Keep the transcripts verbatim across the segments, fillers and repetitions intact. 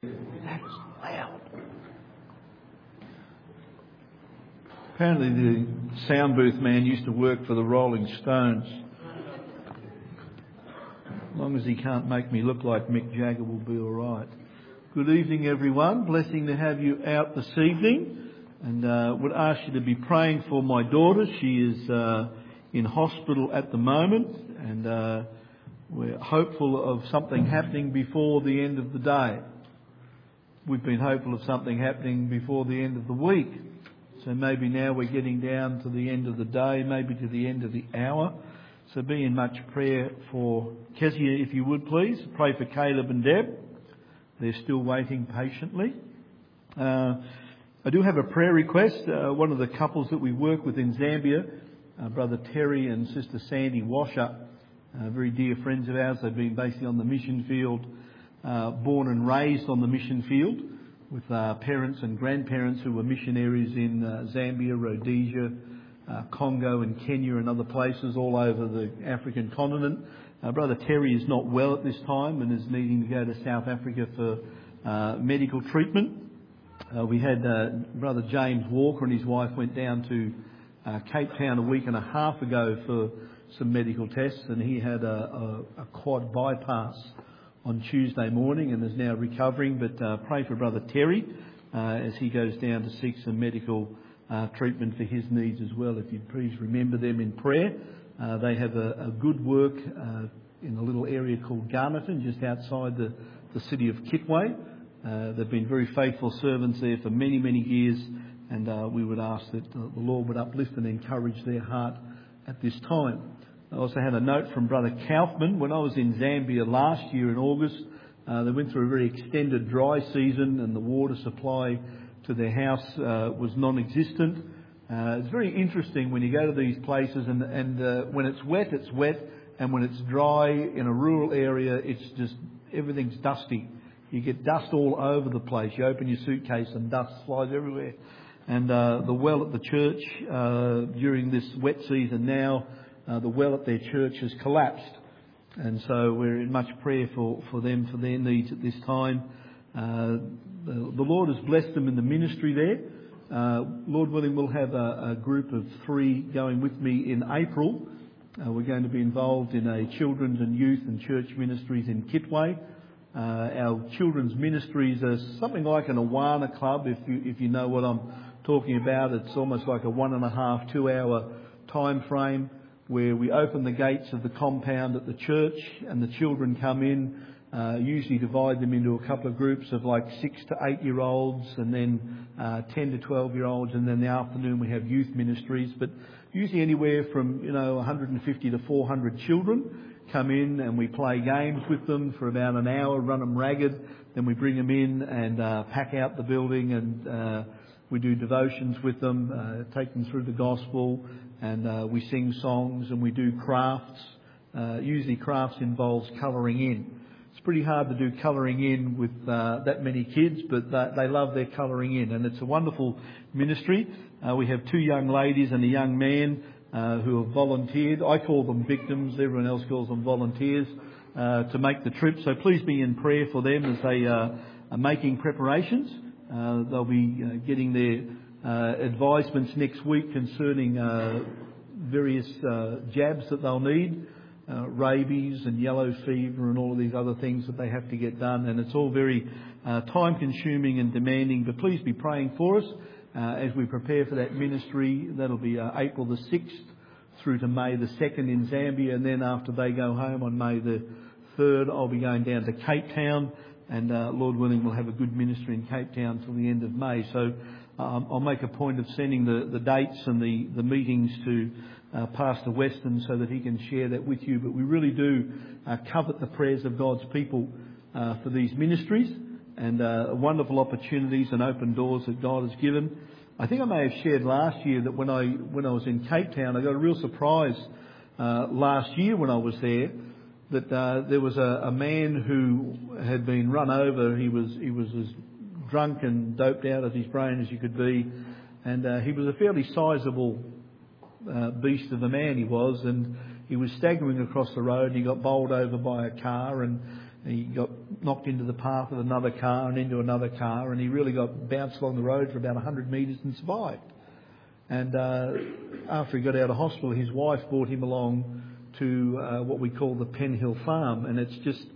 That is loud. Apparently the sound booth man used to work for the Rolling Stones. As long as he can't make me look like Mick Jagger, we'll be all right. Good evening, everyone. Blessing to have you out this evening. And uh, would ask you to be praying for my daughter. She is uh, in hospital at the moment. And uh, we're hopeful of something happening before the end of the day. We've been hopeful of something happening before the end of the week. So maybe now we're getting down to the end of the day, maybe to the end of the hour. So be in much prayer for Kezia, if you would please. Pray for Caleb and Deb. They're still waiting patiently. Uh, I do have a prayer request. Uh, one of the couples that we work with in Zambia, uh, Brother Terry and Sister Sandy Washer, uh, very dear friends of ours. They've been basically on the mission field, uh, born and raised on the mission field, with uh, parents and grandparents who were missionaries in uh, Zambia, Rhodesia, uh, Congo and Kenya and other places all over the African continent. Uh, Brother Terry is not well at this time and is needing to go to South Africa for uh, medical treatment. Uh, we had uh, Brother James Walker and his wife went down to uh, Cape Town a week and a half ago for some medical tests, and he had a, a, a quad bypass on Tuesday morning and is now recovering. But uh, pray for Brother Terry uh, as he goes down to seek some medical uh, treatment for his needs as well. If you'd please remember them in prayer. Uh, they have a, a good work uh, in a little area called Garnerton, just outside the, the city of Kitwe. Uh, they've been very faithful servants there for many, many years, and uh, we would ask that uh, the Lord would uplift and encourage their heart at this time. I also had a note from Brother Kaufman. When I was in Zambia last year in August, uh, they went through a very extended dry season and the water supply to their house uh, was non-existent. Uh, it's very interesting when you go to these places and, and uh, when it's wet, it's wet, and when it's dry in a rural area, it's just, everything's dusty. You get dust all over the place. You open your suitcase and dust flies everywhere. And uh, the well at the church uh, during this wet season now, uh, the well at their church has collapsed. And so we're in much prayer for, for them, for their needs at this time. Uh, the, the Lord has blessed them in the ministry there. Uh, Lord willing, we'll have a, a group of three going with me in April. Uh, we're going to be involved in a children's and youth and church ministries in Kitwe. Uh, our children's ministries are something like an Awana club, if you if you know what I'm talking about. It's almost like a one and a half, two hour time frame where we open the gates of the compound at the church and the children come in. Uh, usually divide them into a couple of groups of like six to eight year olds and then uh, ten to twelve year olds, and then in the afternoon we have youth ministries, but usually anywhere from, you know, one hundred fifty to four hundred children come in, and we play games with them for about an hour, run them ragged, then we bring them in and uh, pack out the building, and uh, we do devotions with them, uh, take them through the gospel, and uh, we sing songs and we do crafts. Uh, usually crafts involves colouring in. It's pretty hard to do colouring in with uh, that many kids, but uh, they love their colouring in, and it's a wonderful ministry. Uh, we have two young ladies and a young man uh, who have volunteered. I call them victims, everyone else calls them volunteers, uh, to make the trip. So please be in prayer for them as they uh, are making preparations. Uh, they'll be uh, getting their uh, advisements next week concerning uh, various uh, jabs that they'll need. Uh, rabies and yellow fever and all of these other things that they have to get done, and it's all very uh, time consuming and demanding, but please be praying for us uh, as we prepare for that ministry. That'll be uh, April the sixth through to May the second in Zambia, and then after they go home on May the third, I'll be going down to Cape Town, and uh, Lord willing we'll have a good ministry in Cape Town till the end of May. So um, I'll make a point of sending the, the dates and the, the meetings to Uh, Pastor Weston so that he can share that with you. But we really do uh, covet the prayers of God's people uh, for these ministries, and uh, wonderful opportunities and open doors that God has given. I think I may have shared last year that when I when I was in Cape Town, I got a real surprise uh, last year when I was there, that uh, there was a, a man who had been run over. He was he was as drunk and doped out of his brain as you could be, and uh, he was a fairly sizable Uh, beast of a man he was, and he was staggering across the road and he got bowled over by a car, and He got knocked into the path of another car and into another car, and he really got bounced along the road for about one hundred metres and survived. And uh, after he got out of hospital, his wife brought him along to uh, what we call the Penhill Farm, and it's just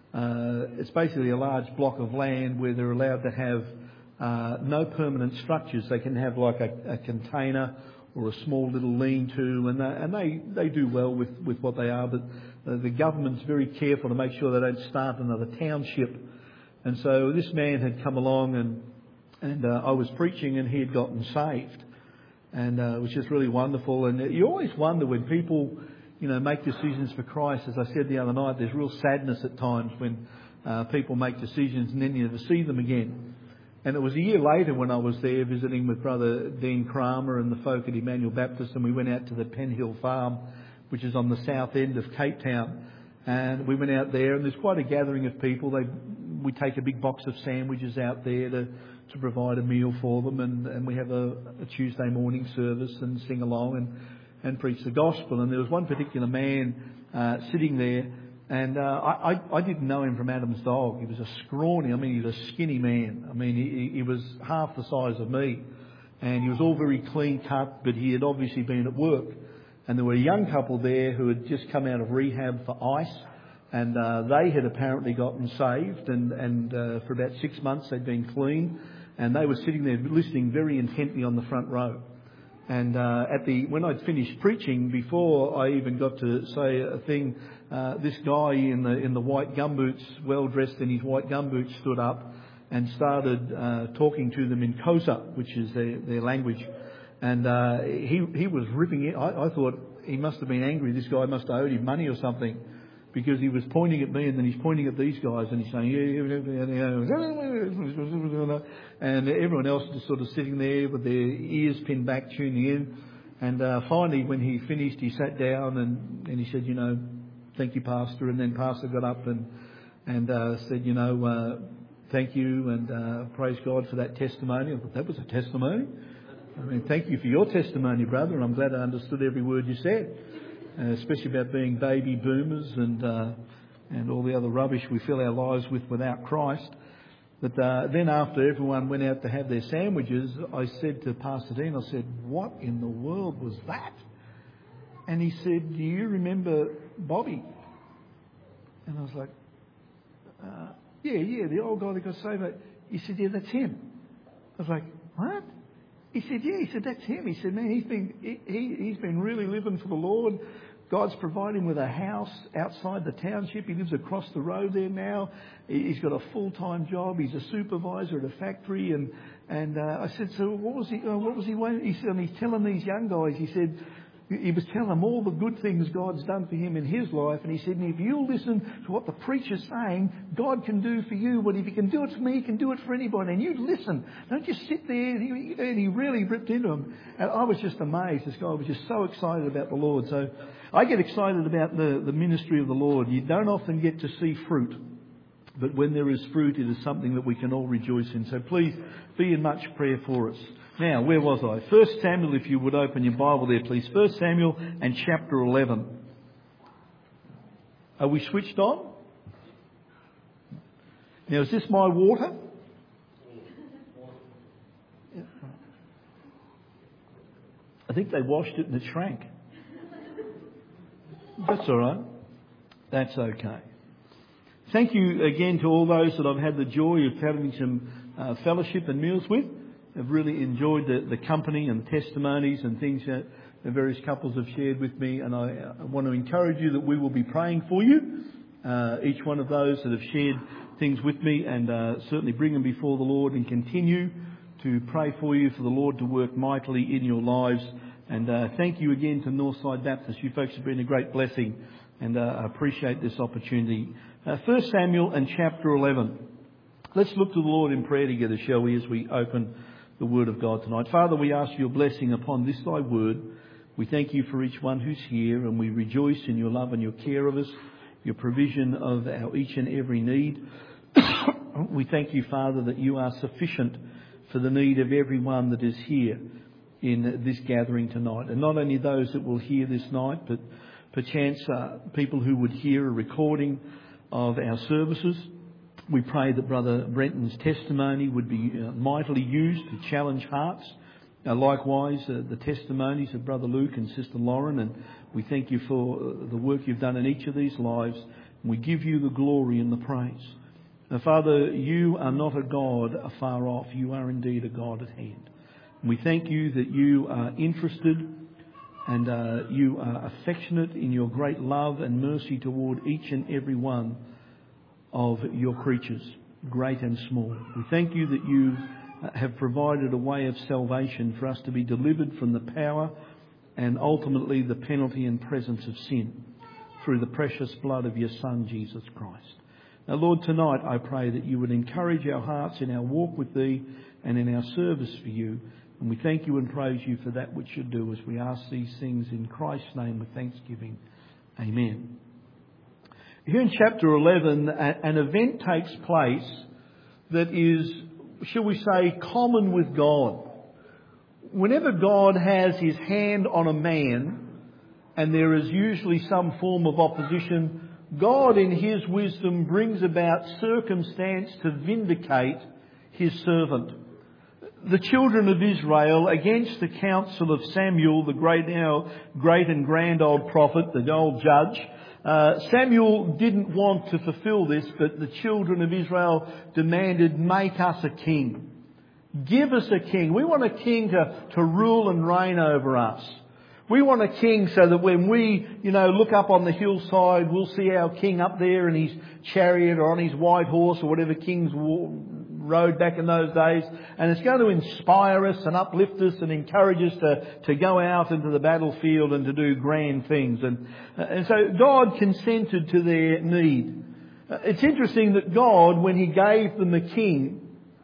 uh, it's basically a large block of land where they're allowed to have uh, no permanent structures. They can have like a, a container or a small little lean-to, and they, and they, they do well with, with what they are, but uh, the government's very careful to make sure they don't start another township. And so this man had come along, and and uh, I was preaching, and he had gotten saved, and uh, it was just really wonderful. And you always wonder when people, you know, make decisions for Christ. As I said the other night, there's real sadness at times when uh, people make decisions and then you never see them again. And it was a year later when I was there visiting with Brother Dean Kramer and the folk at Emmanuel Baptist, and we went out to the Penhill Farm, which is on the south end of Cape Town. And we went out there, and there's quite a gathering of people. They, we take a big box of sandwiches out there to, to provide a meal for them, and, and we have a, a Tuesday morning service and sing along and, and preach the gospel. And there was one particular man uh, sitting there, and uh, I, I, I didn't know him from Adam's dog. He was a scrawny, I mean, he was a skinny man. I mean, he, he was half the size of me. And he was all very clean cut, but he had obviously been at work. And there were a young couple there who had just come out of rehab for ice. And uh, they had apparently gotten saved. And, and uh, for about six months they'd been clean. And they were sitting there listening very intently on the front row. And uh, at the when I'd finished preaching, before I even got to say a thing, uh, this guy in the in the white gumboots, well dressed in his white gumboots, stood up and started uh, talking to them in Xhosa, which is their their language. And uh, he he was ripping it. I, I thought he must have been angry. This guy must have owed him money or something, because he was pointing at me and then he's pointing at these guys and he's saying, and everyone else just sort of sitting there with their ears pinned back, tuning in. And uh, finally, when he finished, he sat down and, and he said, you know, thank you, Pastor. And then Pastor got up and and uh, said, you know, uh, thank you and uh, praise God for that testimony. I thought, that was a testimony. I mean, thank you for your testimony, brother. And I'm glad I understood every word you said. Uh, especially about being baby boomers and uh, and all the other rubbish we fill our lives with without Christ. But uh, then after everyone went out to have their sandwiches, I said to Pastor Dean, I said, what in the world was that? And he said, do you remember Bobby? And I was like, uh, yeah, yeah, the old guy that got saved. He said, yeah, that's him. I was like, what? He said, yeah, he said, that's him. He said, man, he's been, he, he, he's been really living for the Lord. God's provided him with a house outside the township. He lives across the road there now. He's got a full-time job. He's a supervisor at a factory. And, and uh, I said, so what was he, uh, what was he waiting? He said, and he's telling these young guys, he said, he was telling them all the good things God's done for him in his life. And he said, and if you listen to what the preacher's saying, God can do for you. But if he can do it for me, he can do it for anybody. And you listen. Don't just sit there. And he, and he really ripped into him. And I was just amazed. This guy was just so excited about the Lord. So I get excited about the, the ministry of the Lord. You don't often get to see fruit. But when there is fruit, it is something that we can all rejoice in. So please be in much prayer for us. Now, where was I? First Samuel, if you would open your Bible there, please. First Samuel and chapter eleven. Are we switched on? Now, is this my water? I think they washed it and it shrank. That's all right. That's okay. Thank you again to all those that I've had the joy of having some uh, fellowship and meals with. I've really enjoyed the, the company and testimonies and things that the various couples have shared with me. And I, I want to encourage you that we will be praying for you, uh, each one of those that have shared things with me, and uh, certainly bring them before the Lord and continue to pray for you for the Lord to work mightily in your lives. And uh, thank you again to Northside Baptist. You folks have been a great blessing, and uh, I appreciate this opportunity. Uh, First Samuel and chapter eleven. Let's look to the Lord in prayer together, shall we, as we open the Word of God tonight. Father, we ask your blessing upon this thy Word. We thank you for each one who's here, and we rejoice in your love and your care of us, your provision of our each and every need. We thank you, Father, that you are sufficient for the need of everyone that is here in this gathering tonight. And not only those that will hear this night, but perchance uh, people who would hear a recording of our services. We pray that Brother Brenton's testimony would be uh, mightily used to challenge hearts. Uh, likewise, uh, the testimonies of Brother Luke and Sister Lauren, and we thank you for uh, the work you've done in each of these lives. We give you the glory and the praise. Now, Father, you are not a God afar off. You are indeed a God at hand. And we thank you that you are interested and uh, you are affectionate in your great love and mercy toward each and every one of your creatures, great and small. We thank you that you have provided a way of salvation for us to be delivered from the power and ultimately the penalty and presence of sin through the precious blood of your Son, Jesus Christ. Now, Lord, tonight I pray that you would encourage our hearts in our walk with thee and in our service for you. And we thank you and praise you for that which you do as we ask these things in Christ's name with thanksgiving. Amen. Here in chapter eleven, an event takes place that is, shall we say, common with God. Whenever God has his hand on a man, and there is usually some form of opposition, God in his wisdom brings about circumstance to vindicate his servant. The children of Israel, against the counsel of Samuel, the great, now great and grand old prophet, the old judge, uh, Samuel didn't want to fulfill this, but the children of Israel demanded, make us a king. Give us a king. We want a king to, to rule and reign over us. We want a king so that when we, you know, look up on the hillside, we'll see our king up there in his chariot or on his white horse or whatever kings rode back in those days. And it's going to inspire us and uplift us and encourage us to, to go out into the battlefield and to do grand things. And, and so God consented to their need. It's interesting that God, when he gave them a king,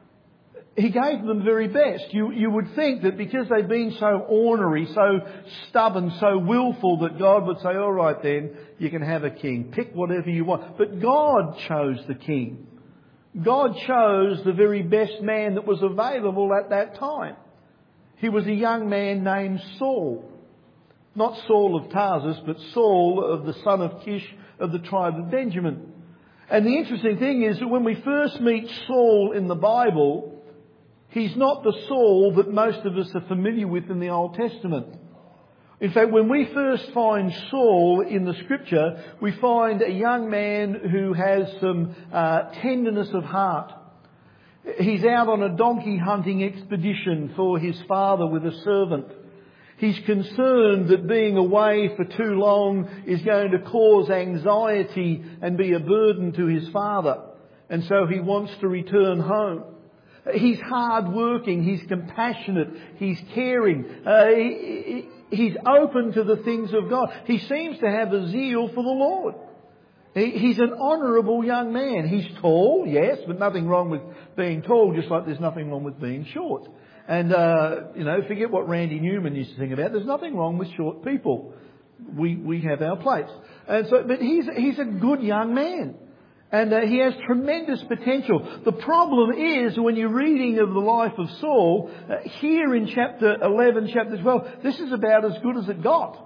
he gave them the very best. You, you would think that because they've been so ornery, so stubborn, so willful, that God would say, all right then, you can have a king. Pick whatever you want. But God chose the king. God chose the very best man that was available at that time. He was a young man named Saul. Not Saul of Tarsus, but Saul of the son of Kish of the tribe of Benjamin. And the interesting thing is that when we first meet Saul in the Bible, he's not the Saul that most of us are familiar with in the Old Testament. In fact, when we first find Saul in the Scripture, we find a young man who has some uh, tenderness of heart. He's out on a donkey hunting expedition for his father with a servant. He's concerned that being away for too long is going to cause anxiety and be a burden to his father. And so he wants to return home. He's hard-working, he's compassionate, he's caring, uh, he, he's open to the things of God. He seems to have a zeal for the Lord. He, he's an honourable young man. He's tall, yes, but nothing wrong with being tall, just like there's nothing wrong with being short. And, uh, you know, forget what Randy Newman used to sing about. There's nothing wrong with short people. We, we have our place. And so, but he's, he's a good young man. And uh, he has tremendous potential. The problem is, when you're reading of the life of Saul, uh, here in chapter eleven, chapter twelve, this is about as good as it got.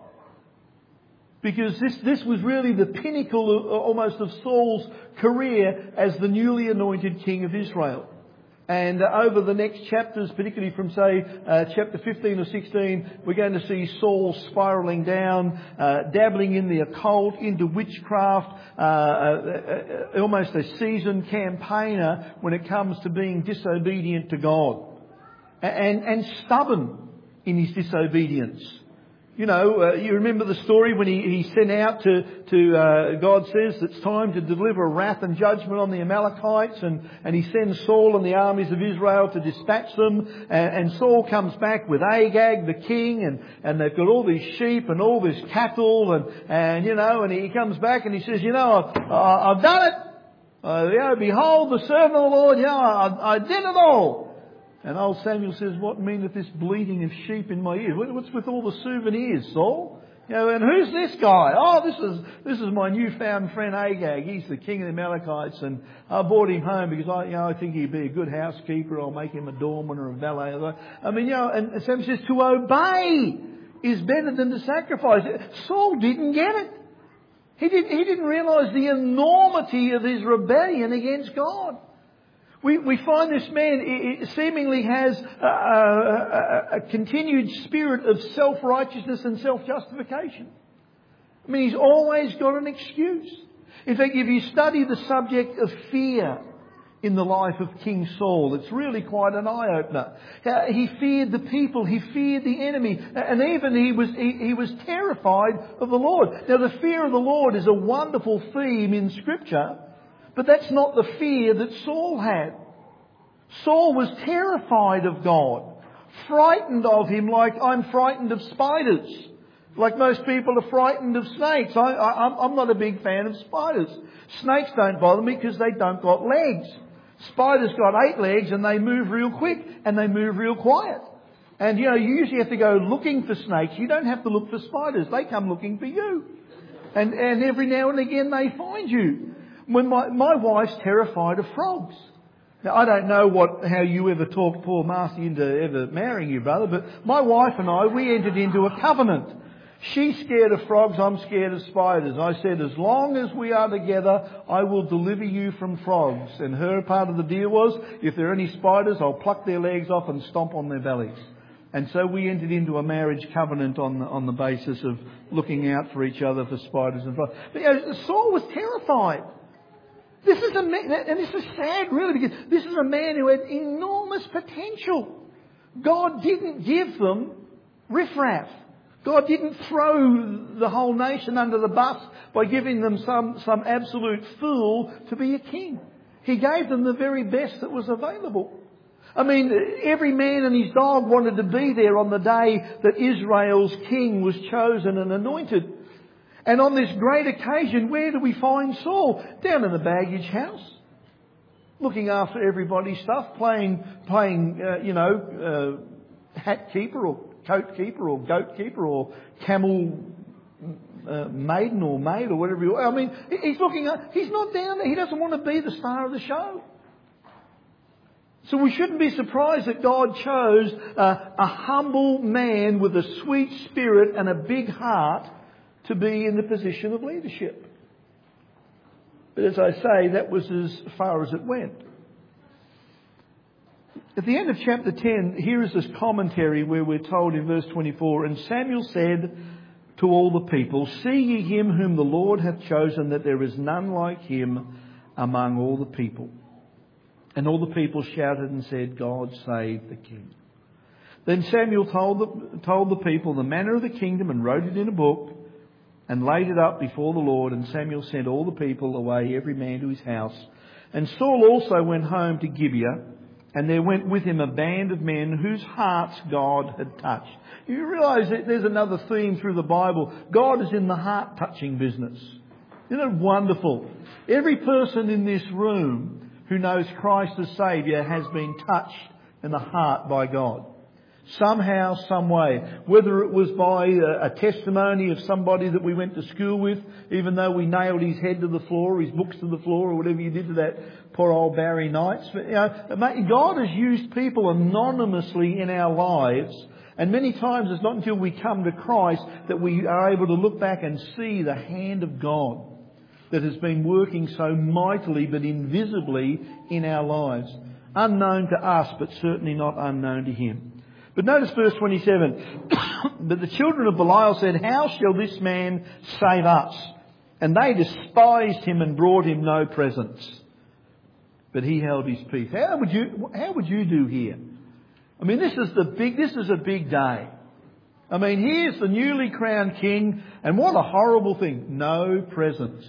Because this, this was really the pinnacle of, almost of Saul's career as the newly anointed king of Israel. And uh, over the next chapters, particularly from, say, uh, chapter fifteen or sixteen, we're going to see Saul spiralling down, uh, dabbling in the occult, into witchcraft, uh, uh, uh, almost a seasoned campaigner when it comes to being disobedient to God. And, and stubborn in his disobedience. You know, uh, you remember the story when he, he sent out to, to uh, God says it's time to deliver wrath and judgment on the Amalekites, and, and he sends Saul and the armies of Israel to dispatch them, and, and Saul comes back with Agag, the king, and, and they've got all these sheep and all this cattle, and, and you know, and he comes back and he says, you know, I've, I've done it. Uh, you know, behold, the servant of the Lord, you know, I, I did it all. And old Samuel says, what meaneth this bleating of sheep in my ears? What's with all the souvenirs, Saul? You know, and who's this guy? Oh, this is this is my newfound friend Agag. He's the king of the Amalekites, and I brought him home because I, you know, I think he'd be a good housekeeper. I'll make him a doorman or a valet. I mean, you know, and Samuel says to obey is better than to sacrifice. Saul didn't get it. He didn't, he didn't realise the enormity of his rebellion against God. We, we find this man seemingly has a, a, a continued spirit of self-righteousness and self-justification. I mean, he's always got an excuse. In fact, if you study the subject of fear in the life of King Saul, it's really quite an eye-opener. He feared the people, he feared the enemy, and even he was, he, he was terrified of the Lord. Now, the fear of the Lord is a wonderful theme in Scripture, but that's not the fear that Saul had. Saul was terrified of God, frightened of Him like I'm frightened of spiders. Like most people are frightened of snakes. I, I, I'm not a big fan of spiders. Snakes don't bother me because they don't got legs. Spiders got eight legs and they move real quick and they move real quiet. And you know, you usually have to go looking for snakes. You don't have to look for spiders. They come looking for you. And, and every now and again they find you. When my, my wife's terrified of frogs. Now, I don't know what how you ever talked poor Marcy into ever marrying you, brother, but my wife and I, we entered into a covenant. She's scared of frogs, I'm scared of spiders. I said, as long as we are together, I will deliver you from frogs. And her part of the deal was, if there are any spiders, I'll pluck their legs off and stomp on their bellies. And so we entered into a marriage covenant on the, on the basis of looking out for each other for spiders and frogs. But you know, Saul was terrified. This is a man, and this is sad really, because this is a man who had enormous potential. God didn't give them riffraff. God didn't throw the whole nation under the bus by giving them some, some absolute fool to be a king. He gave them the very best that was available. I mean, every man and his dog wanted to be there on the day that Israel's king was chosen and anointed. And on this great occasion, where do we find Saul? Down in the baggage house. Looking after everybody's stuff, playing, playing, uh, you know, uh, hat keeper or coat keeper or goat keeper or camel uh, maiden or maid or whatever you I mean, he's looking at, he's not down there. He doesn't want to be the star of the show. So we shouldn't be surprised that God chose uh, a humble man with a sweet spirit and a big heart to be in the position of leadership. But as I say, that was as far as it went. At the end of chapter ten, here is this commentary where we're told in verse twenty-four, and Samuel said to all the people, see ye him whom the Lord hath chosen, that there is none like him among all the people. And all the people shouted and said, God save the king. Then Samuel told the, told the people the manner of the kingdom and wrote it in a book and laid it up before the Lord. And Samuel sent all the people away, every man to his house. And Saul also went home to Gibeah, and there went with him a band of men whose hearts God had touched. You realise that there's another theme through the Bible. God is in the heart-touching business. Isn't it wonderful? Every person in this room who knows Christ as Saviour has been touched in the heart by God. Somehow, some way. Whether it was by a, a testimony of somebody that we went to school with, even though we nailed his head to the floor, his books to the floor, or whatever you did to that poor old Barry Knights. But, you know, God has used people anonymously in our lives. And many times it's not until we come to Christ that we are able to look back and see the hand of God that has been working so mightily but invisibly in our lives. Unknown to us, but certainly not unknown to Him. But notice verse twenty-seven. But the children of Belial said, how shall this man save us? And they despised him and brought him no presents. But he held his peace. How would you, how would you do here? I mean, this is the big, this is a big day. I mean, here's the newly crowned king, and what a horrible thing. No presents.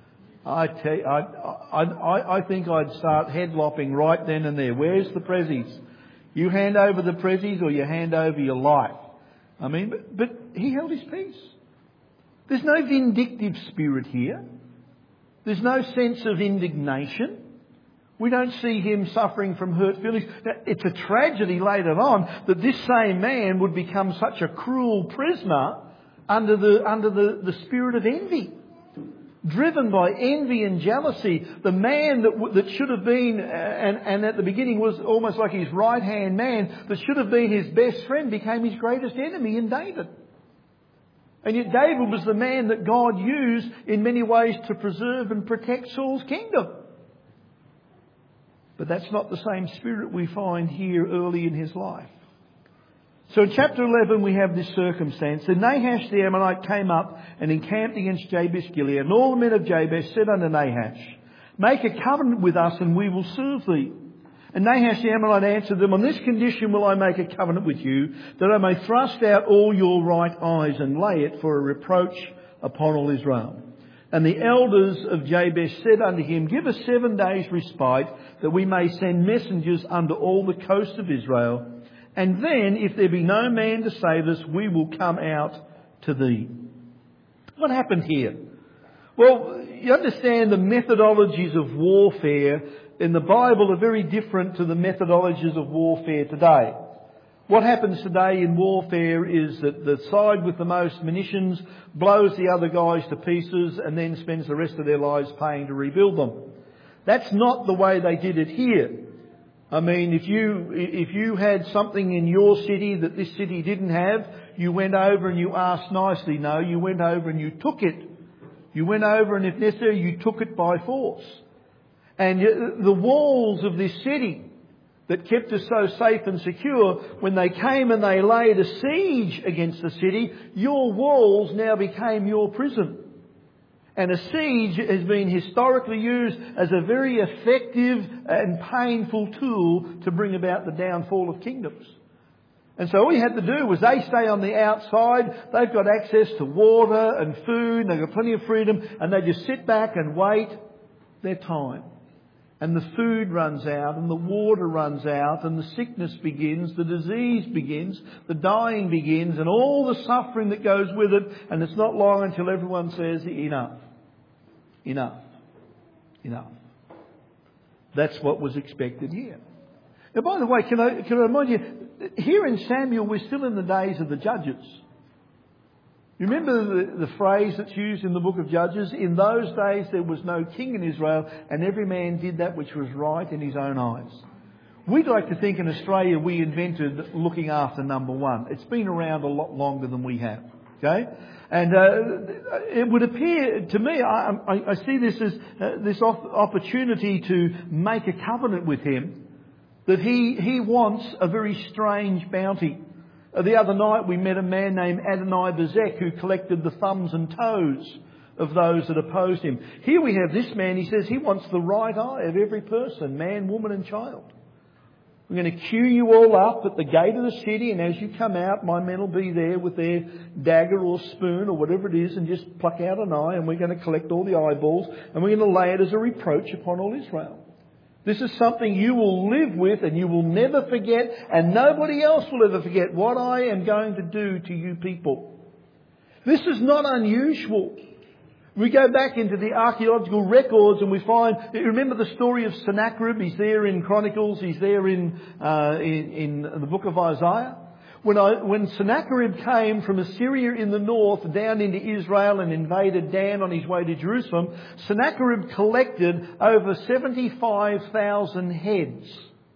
I tell you, I, I, I, I think I'd start headlopping right then and there. Where's the prezzies? You hand over the prezzies or you hand over your life. I mean, but, but he held his peace. There's no vindictive spirit here. There's no sense of indignation. We don't see him suffering from hurt feelings. Now, it's a tragedy later on that this same man would become such a cruel prisoner under the, under the, the spirit of envy. Driven by envy and jealousy, the man that that should have been, and, and at the beginning was almost like his right-hand man, that should have been his best friend, became his greatest enemy in David. And yet David was the man that God used in many ways to preserve and protect Saul's kingdom. But that's not the same spirit we find here early in his life. So in chapter eleven we have this circumstance. And Nahash the Ammonite came up and encamped against Jabesh Gilead. And all the men of Jabesh said unto Nahash, Make a covenant with us and we will serve thee. And Nahash the Ammonite answered them, On this condition will I make a covenant with you, that I may thrust out all your right eyes and lay it for a reproach upon all Israel. And the elders of Jabesh said unto him, Give us seven days respite, that we may send messengers unto all the coast of Israel. And then, if there be no man to save us, we will come out to thee. What happened here? Well, you understand the methodologies of warfare in the Bible are very different to the methodologies of warfare today. What happens today in warfare is that the side with the most munitions blows the other guys to pieces and then spends the rest of their lives paying to rebuild them. That's not the way they did it here. I mean, if you if you had something in your city that this city didn't have, you went over and you asked nicely. No, you went over and you took it. You went over and if necessary, you took it by force. And the walls of this city that kept us so safe and secure, when they came and they laid a siege against the city, your walls now became your prison. And a siege has been historically used as a very effective and painful tool to bring about the downfall of kingdoms. And so all you had to do was they stay on the outside, they've got access to water and food, they've got plenty of freedom, and they just sit back and wait their time. And the food runs out, and the water runs out, and the sickness begins, the disease begins, the dying begins, and all the suffering that goes with it. And it's not long until everyone says, enough, enough, enough. That's what was expected here. Now, by the way, can I, can I remind you, here in Samuel, we're still in the days of the judges. You remember the, the phrase that's used in the book of Judges? In those days there was no king in Israel, and every man did that which was right in his own eyes. We'd like to think in Australia we invented looking after number one. It's been around a lot longer than we have. Okay? And uh, it would appear to me, I, I, I see this as uh, this opportunity to make a covenant with him, that he, he wants a very strange bounty. The other night we met a man named Adonai-Bezek who collected the thumbs and toes of those that opposed him. Here we have this man, he says he wants the right eye of every person, man, woman and child. We're going to queue you all up at the gate of the city, and as you come out, my men will be there with their dagger or spoon or whatever it is and just pluck out an eye, and we're going to collect all the eyeballs and we're going to lay it as a reproach upon all Israel. This is something you will live with and you will never forget, and nobody else will ever forget what I am going to do to you people. This is not unusual. We go back into the archaeological records and we find, remember the story of Sennacherib? He's there in Chronicles, he's there in, uh, in, in the book of Isaiah. When, I, when Sennacherib came from Assyria in the north down into Israel and invaded Dan on his way to Jerusalem, Sennacherib collected over seventy-five thousand heads.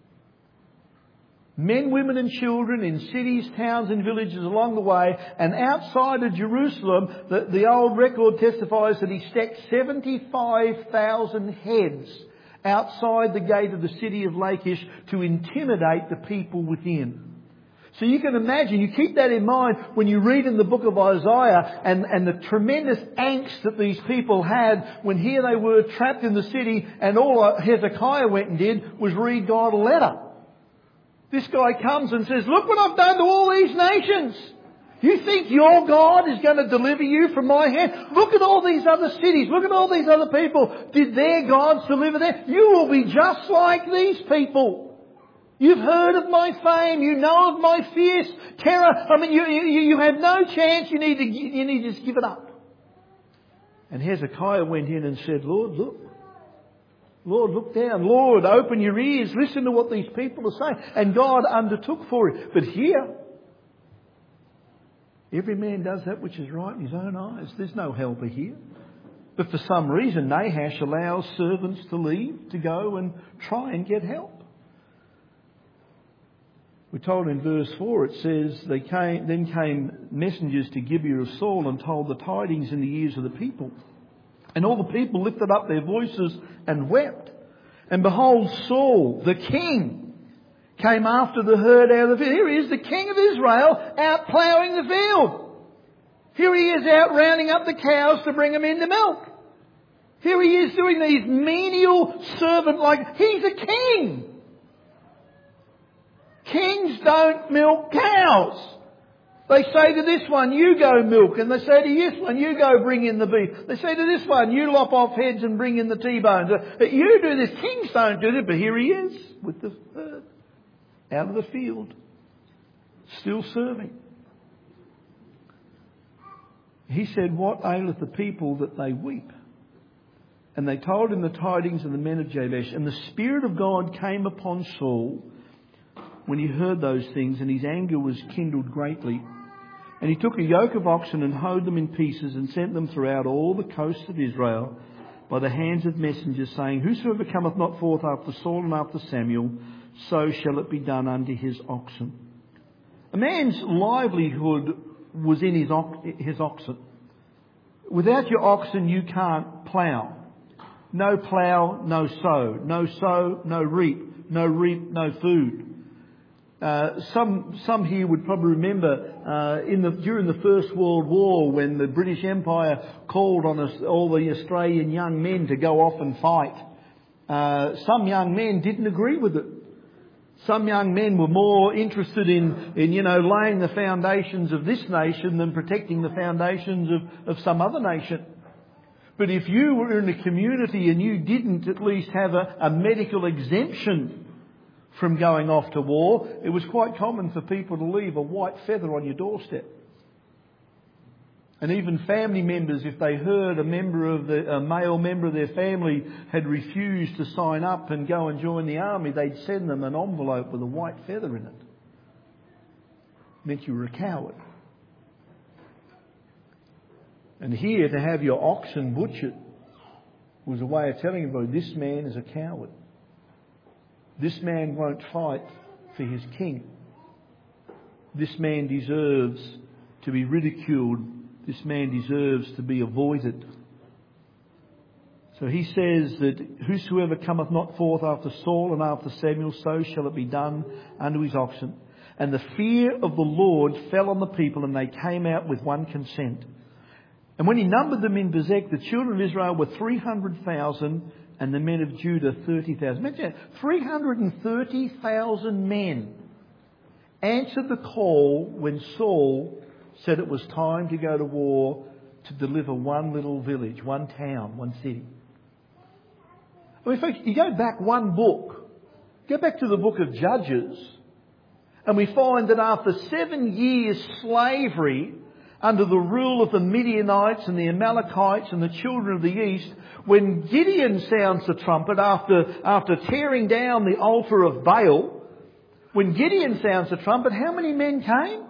Men, women and children in cities, towns and villages along the way. And outside of Jerusalem, the, the old record testifies that he stacked seventy-five thousand heads outside the gate of the city of Lachish to intimidate the people within. So you can imagine, you keep that in mind when you read in the book of Isaiah and, and the tremendous angst that these people had when here they were trapped in the city, and all Hezekiah went and did was read God a letter. This guy comes and says, look what I've done to all these nations. You think your God is going to deliver you from my hand? Look at all these other cities. Look at all these other people. Did their gods deliver them? You will be just like these people. You've heard of my fame. You know of my fierce terror. I mean, you, you, you have no chance. You need to, you need to just give it up. And Hezekiah went in and said, Lord, look. Lord, look down. Lord, open your ears. Listen to what these people are saying. And God undertook for it. But here, every man does that which is right in his own eyes. There's no helper here. But for some reason, Nahash allows servants to leave to go and try and get help. We're told in verse four, it says, they came, then came messengers to Gibeah of Saul and told the tidings in the ears of the people. And all the people lifted up their voices and wept. And behold, Saul, the king, came after the herd out of the field. Here he is, the king of Israel, out ploughing the field. Here he is out rounding up the cows to bring them in to milk. Here he is doing these menial servant like, he's a king. Kings don't milk cows. They say to this one, you go milk. And they say to this one, you go bring in the beef. They say to this one, you lop off heads and bring in the T-bones. You do this. Kings don't do this. But here he is with the herd out of the field, still serving. He said, what aileth the people that they weep? And they told him the tidings of the men of Jabesh. And the Spirit of God came upon Saul when he heard those things, and his anger was kindled greatly. And he took a yoke of oxen and hoed them in pieces and sent them throughout all the coasts of Israel by the hands of messengers, saying, whosoever cometh not forth after Saul and after Samuel, so shall it be done unto his oxen. A man's livelihood was in his, ox- his oxen. Without your oxen you can't plough. No plough, no sow. No sow, no reap. No reap, no food. Uh, some some here would probably remember uh, in the during the First World War, when the British Empire called on us, all the Australian young men to go off and fight. Uh, some young men didn't agree with it. Some young men were more interested in, in you know laying the foundations of this nation than protecting the foundations of, of some other nation. But if you were in a community and you didn't at least have a, a medical exemption from going off to war, it was quite common for people to leave a white feather on your doorstep. And even family members, if they heard a member of the, a male member of their family had refused to sign up and go and join the army, they'd send them an envelope with a white feather in it. It meant you were a coward. And here, to have your oxen butchered was a way of telling everybody, this man is a coward. This man won't fight for his king. This man deserves to be ridiculed. This man deserves to be avoided. So he says that whosoever cometh not forth after Saul and after Samuel, so shall it be done unto his oxen. And the fear of the Lord fell on the people, and they came out with one consent. And when he numbered them in Bezek, the children of Israel were three hundred thousand, and the men of Judah thirty thousand. Imagine that, three hundred thirty thousand men answered the call when Saul said it was time to go to war to deliver one little village, one town, one city. I mean, folks, you go back one book, go back to the book of Judges, and we find that after seven years slavery under the rule of the Midianites and the Amalekites and the children of the east, when Gideon sounds the trumpet after, after tearing down the altar of Baal, when Gideon sounds the trumpet, how many men came?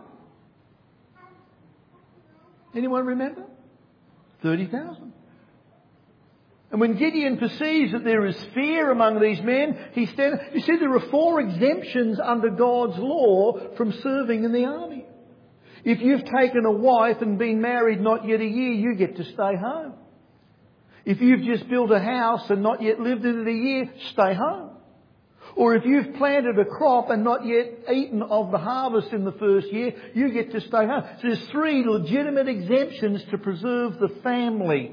Anyone remember? thirty thousand. And when Gideon perceives that there is fear among these men, he stands. You see, there are four exemptions under God's law from serving in the army. If you've taken a wife and been married not yet a year, you get to stay home. If you've just built a house and not yet lived in it a year, stay home. Or if you've planted a crop and not yet eaten of the harvest in the first year, you get to stay home. So there's three legitimate exemptions to preserve the family.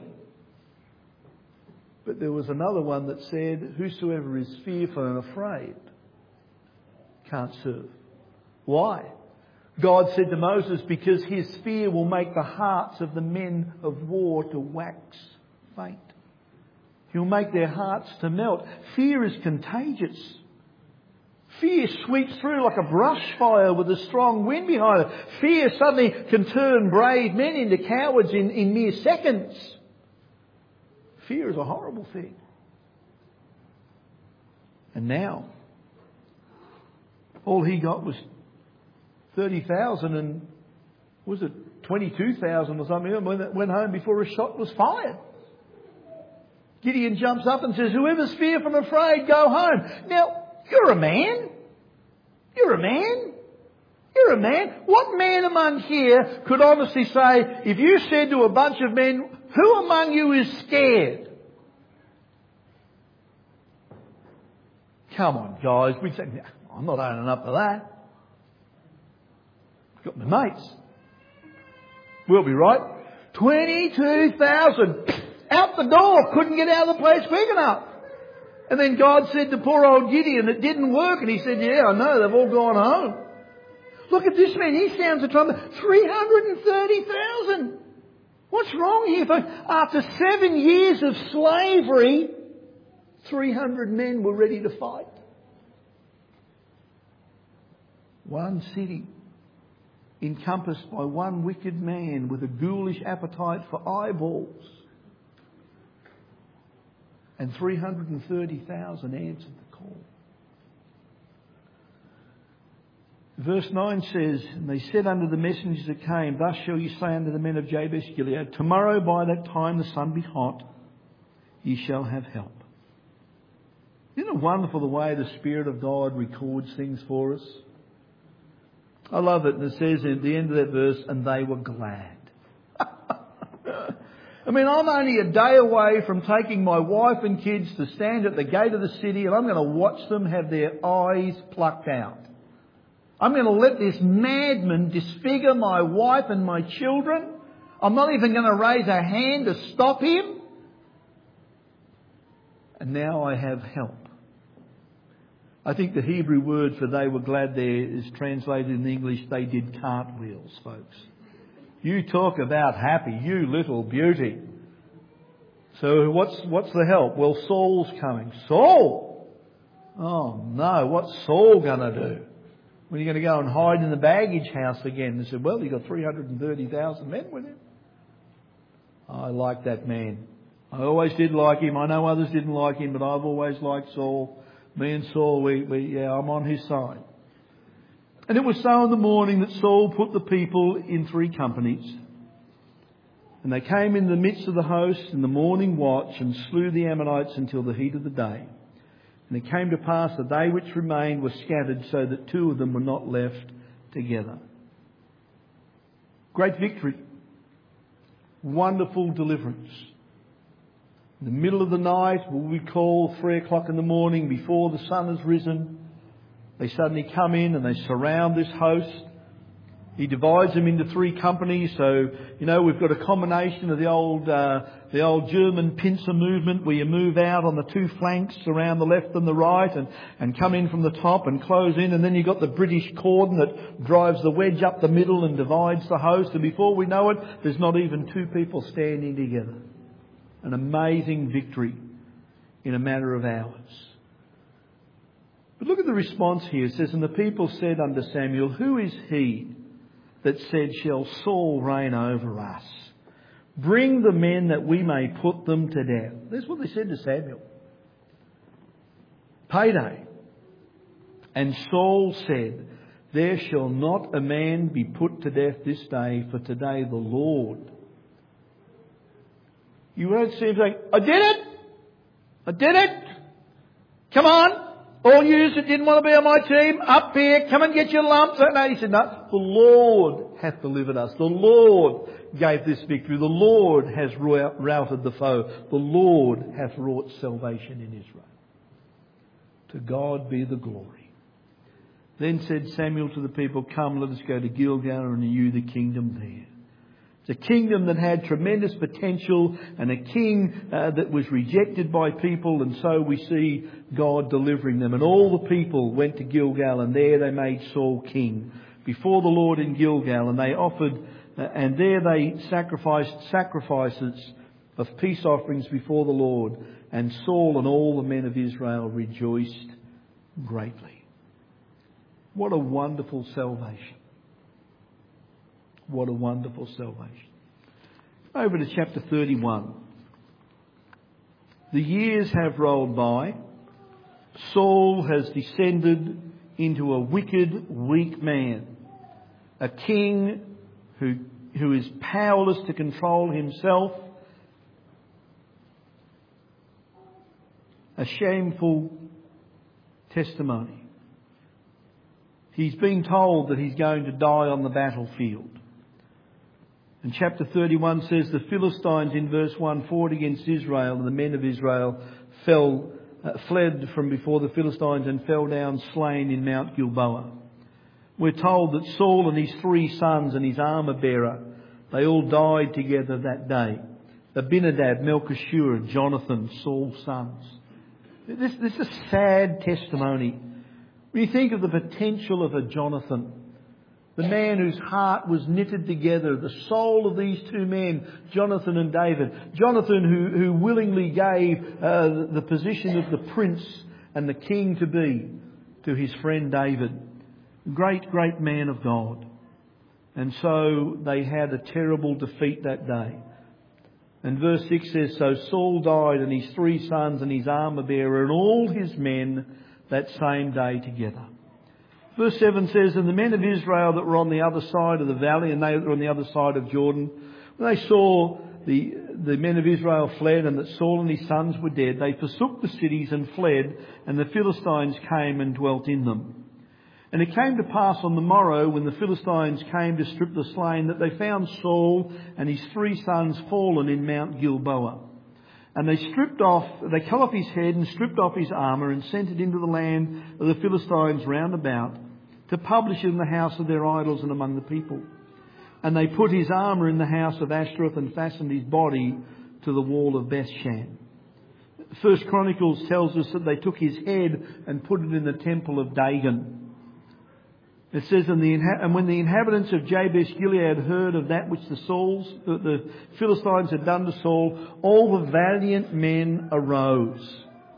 But there was another one that said, whosoever is fearful and afraid can't serve. Why? God said to Moses, because his fear will make the hearts of the men of war to wax faint. He'll make their hearts to melt. Fear is contagious. Fear sweeps through like a brush fire with a strong wind behind it. Fear suddenly can turn brave men into cowards in, in mere seconds. Fear is a horrible thing. And now, all he got was thirty thousand, and was it twenty-two thousand or something, when went home before a shot was fired. Gideon jumps up and says, whoever's fearful and afraid, go home. Now, you're a man. You're a man. scare a man. What man among here could honestly say, if you said to a bunch of men, who among you is scared? Come on, guys. We'd say, no, I'm not owning up to that. I've got my mates. We'll be right. twenty-two thousand out the door. Couldn't get out of the place quick enough. And then God said to poor old Gideon, it didn't work. And he said, yeah, I know. They've all gone home. Look at this man. He sounds a trumpet. three hundred thirty thousand. What's wrong here, folks? After seven years of slavery, three hundred men were ready to fight. One city encompassed by one wicked man with a ghoulish appetite for eyeballs. And three hundred thirty thousand answered the call. Verse nine says, and they said unto the messengers that came, thus shall you say unto the men of Jabesh Gilead, tomorrow by that time the sun be hot, ye shall have help. Isn't it wonderful the way the Spirit of God records things for us? I love it. And it says at the end of that verse, and they were glad. I mean, I'm only a day away from taking my wife and kids to stand at the gate of the city, and I'm going to watch them have their eyes plucked out. I'm going to let this madman disfigure my wife and my children. I'm not even going to raise a hand to stop him. And now I have help. I think the Hebrew word for they were glad there is translated in English, they did cartwheels, folks. You talk about happy, you little beauty. So what's what's the help? Well, Saul's coming. Saul? Oh no, what's Saul going to do? When are you going to go and hide in the baggage house again? They said, well, you've got three hundred thirty thousand men with him. I like that man. I always did like him. I know others didn't like him, but I've always liked Saul. Me and Saul, we, we yeah, I'm on his side. And it was so in the morning that Saul put the people in three companies. And they came in the midst of the host in the morning watch and slew the Ammonites until the heat of the day. And it came to pass that they which remained were scattered so that two of them were not left together. Great victory. Wonderful deliverance. In the middle of the night, what we call three o'clock in the morning, before the sun has risen, they suddenly come in and they surround this host. He divides them into three companies. So, you know, we've got a combination of the old, uh, the old German pincer movement where you move out on the two flanks around the left and the right and, and come in from the top and close in. And then you've got the British cordon that drives the wedge up the middle and divides the host. And before we know it, there's not even two people standing together. An amazing victory in a matter of hours. But look at the response here. It says, and the people said unto Samuel, who is he that said, shall Saul reign over us? Bring the men that we may put them to death. That's what they said to Samuel. Payday. And Saul said, there shall not a man be put to death this day, for today the Lord. You won't see him saying, I did it! I did it! Come on! All you that didn't want to be on my team, up here, come and get your lumps. No, he said, no, the Lord hath delivered us. The Lord gave this victory. The Lord has routed the foe. The Lord hath wrought salvation in Israel. To God be the glory. Then said Samuel to the people, come, let us go to Gilgal and renew the kingdom there. It's a kingdom that had tremendous potential and a king uh, that was rejected by people, and so we see God delivering them. And all the people went to Gilgal, and there they made Saul king before the Lord in Gilgal, and they offered, uh, and there they sacrificed sacrifices of peace offerings before the Lord. And Saul and all the men of Israel rejoiced greatly. What a wonderful salvation. What a wonderful salvation. Over to chapter thirty-one. The years have rolled by. Saul has descended into a wicked, weak man. A king who, who is powerless to control himself. A shameful testimony. He's been told that he's going to die on the battlefield. And chapter thirty-one says the Philistines in verse one fought against Israel, and the men of Israel fell, uh, fled from before the Philistines and fell down slain in Mount Gilboa. We're told that Saul and his three sons and his armour bearer, they all died together that day. Abinadab, Melchishua, Jonathan, Saul's sons. This, this is a sad testimony. When you think of the potential of a Jonathan, the man whose heart was knitted together, the soul of these two men, Jonathan and David. Jonathan who, who willingly gave uh, the position of the prince and the king to be to his friend David. Great, great man of God. And so they had a terrible defeat that day. And verse six says, so Saul died and his three sons and his armour bearer and all his men that same day together. Verse seven says, and the men of Israel that were on the other side of the valley, and they that were on the other side of Jordan, when they saw the, the men of Israel fled and that Saul and his sons were dead, they forsook the cities and fled, and the Philistines came and dwelt in them. And it came to pass on the morrow, when the Philistines came to strip the slain, that they found Saul and his three sons fallen in Mount Gilboa. And they stripped off, they cut off his head and stripped off his armour and sent it into the land of the Philistines round about, to publish it in the house of their idols and among the people. And they put his armour in the house of Ashtoreth and fastened his body to the wall of Bethshan. First Chronicles tells us that they took his head and put it in the temple of Dagon. It says, and, the, and when the inhabitants of Jabesh Gilead heard of that which the, Sauls, the, the Philistines had done to Saul, all the valiant men arose.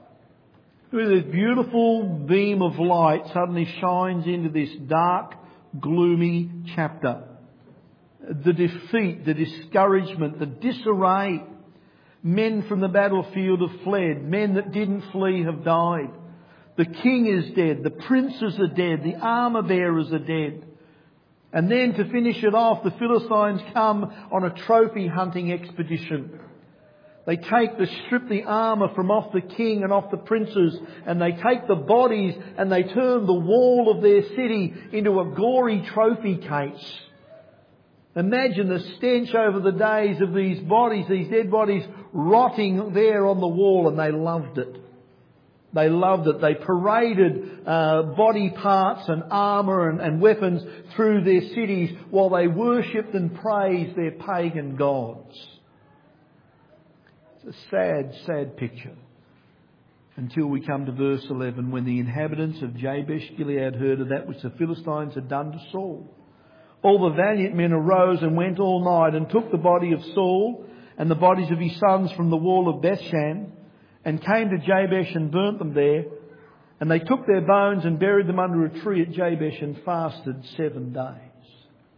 This beautiful beam of light suddenly shines into this dark, gloomy chapter. The defeat, the discouragement, the disarray. Men from the battlefield have fled. Men that didn't flee have died. The king is dead. The princes are dead. The armour bearers are dead. And then to finish it off, the Philistines come on a trophy hunting expedition. They take the strip the armour from off the king and off the princes, and they take the bodies and they turn the wall of their city into a gory trophy case. Imagine the stench over the days of these bodies, these dead bodies rotting there on the wall, and they loved it. They loved it. They paraded uh, body parts and armour and, and weapons through their cities while they worshipped and praised their pagan gods. It's a sad, sad picture. Until we come to verse eleven, when the inhabitants of Jabesh Gilead heard of that which the Philistines had done to Saul. All the valiant men arose and went all night and took the body of Saul and the bodies of his sons from the wall of Bethshan, and came to Jabesh and burnt them there. And they took their bones and buried them under a tree at Jabesh and fasted seven days.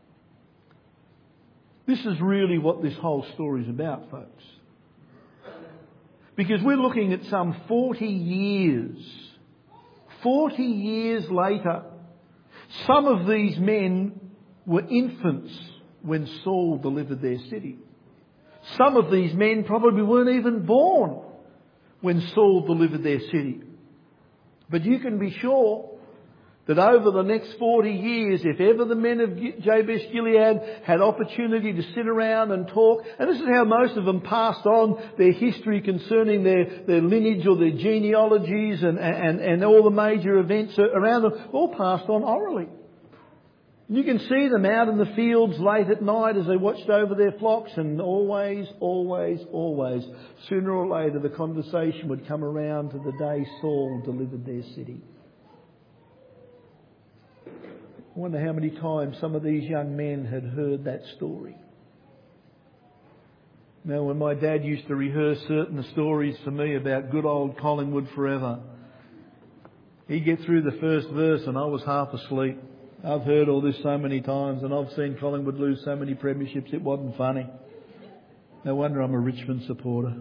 This is really what this whole story is about, folks. Because we're looking at some forty years. forty years later. Some of these men were infants when Saul delivered their city. Some of these men probably weren't even born when Saul delivered their city. But you can be sure that over the next forty years, if ever the men of Jabesh Gilead had opportunity to sit around and talk, and this is how most of them passed on their history concerning their, their lineage or their genealogies and, and, and all the major events around them, all passed on orally. You can see them out in the fields late at night as they watched over their flocks, and always, always, always, sooner or later the conversation would come around to the day Saul delivered their city. I wonder how many times some of these young men had heard that story. Now, when my dad used to rehearse certain stories for me about good old Collingwood forever, he'd get through the first verse and I was half asleep. I've heard all this so many times, and I've seen Collingwood lose so many premierships, it wasn't funny. No wonder I'm a Richmond supporter.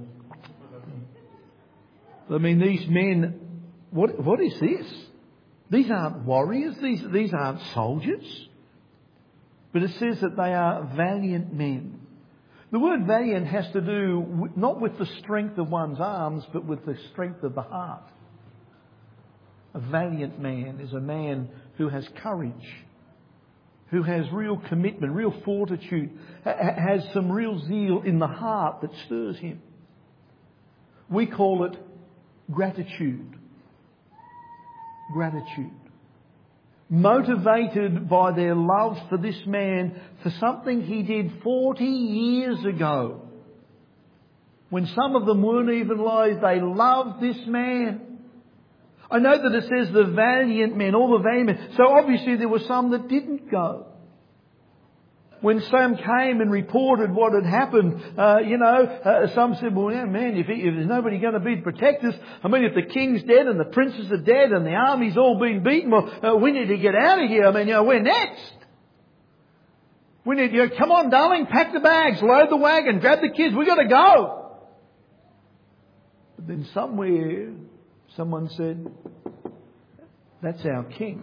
I mean, these men, what what is this? These aren't warriors, these, these aren't soldiers. But it says that they are valiant men. The word valiant has to do not with the strength of one's arms, but with the strength of the heart. A valiant man is a man who has courage, who has real commitment, real fortitude, ha- has some real zeal in the heart that stirs him. We call it gratitude. Gratitude. Motivated by their love for this man, for something he did forty years ago. When some of them weren't even alive, they loved this man. I know that it says the valiant men, all the valiant men. So obviously there were some that didn't go. When some came and reported what had happened, uh, you know, uh, some said, well, yeah, man, if, if there's nobody going to be to protect us, I mean, if the king's dead and the princes are dead and the army's all been beaten, well, uh, we need to get out of here. I mean, you know, we're next. We need, you know, come on, darling, pack the bags, load the wagon, grab the kids, we got to go. But then somewhere, someone said, that's our king.